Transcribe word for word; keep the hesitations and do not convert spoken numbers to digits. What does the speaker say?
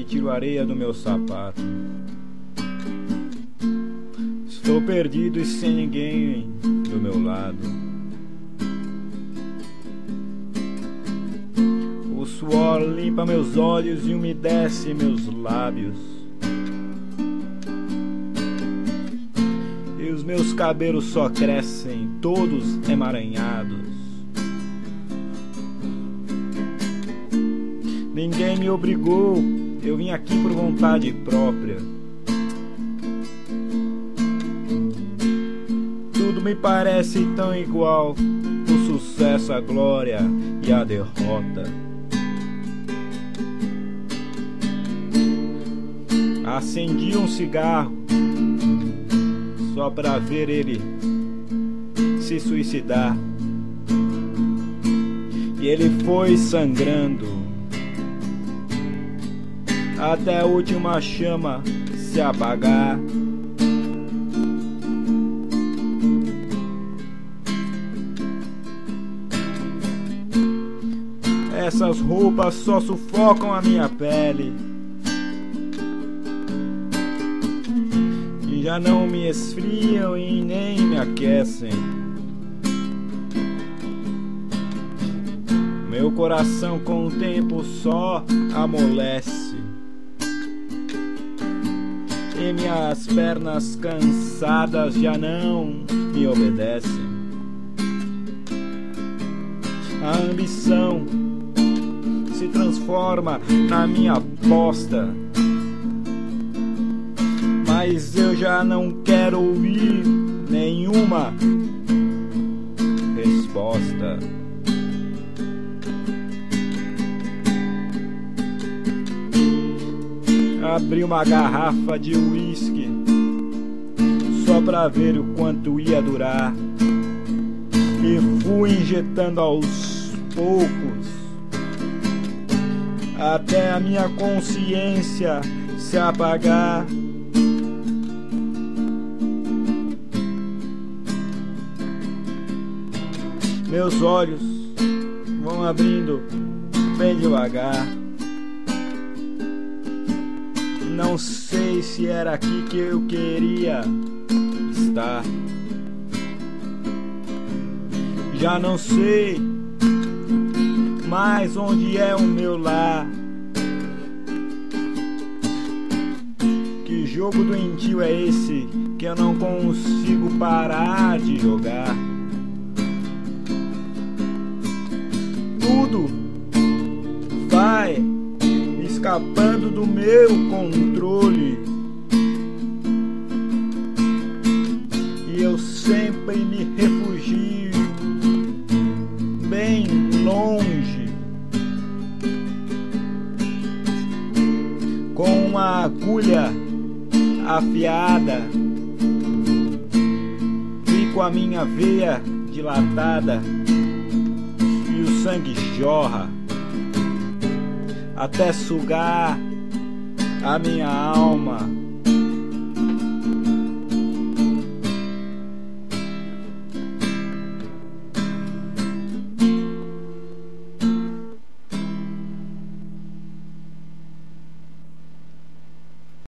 e tiro a areia do meu sapato. Estou perdido e sem ninguém do meu lado. O suor limpa meus olhos e umedece meus lábios. E os meus cabelos só crescem, todos emaranhados. Ninguém me obrigou, eu vim aqui por vontade própria. Tudo me parece tão igual, o sucesso, a glória e a derrota. Acendi um cigarro só pra ver ele se suicidar. E ele foi sangrando até a última chama se apagar. Essas roupas só sufocam a minha pele e já não me esfriam e nem me aquecem. Meu coração com o tempo só amolece e minhas pernas cansadas já não me obedecem. A ambição se transforma na minha aposta, mas eu já não quero ouvir nenhuma resposta. Abri uma garrafa de uísque só pra ver o quanto ia durar e fui injetando aos poucos até a minha consciência se apagar. Meus olhos vão abrindo bem devagar. Não sei se era aqui que eu queria estar. Já não sei mais onde é o meu lar. Que jogo doentio é esse que eu não consigo parar de jogar? Tudo vai escapando do meu controle e eu sempre me refugio bem longe, com uma agulha afiada, fico a minha veia dilatada e o sangue jorra até sugar a minha alma.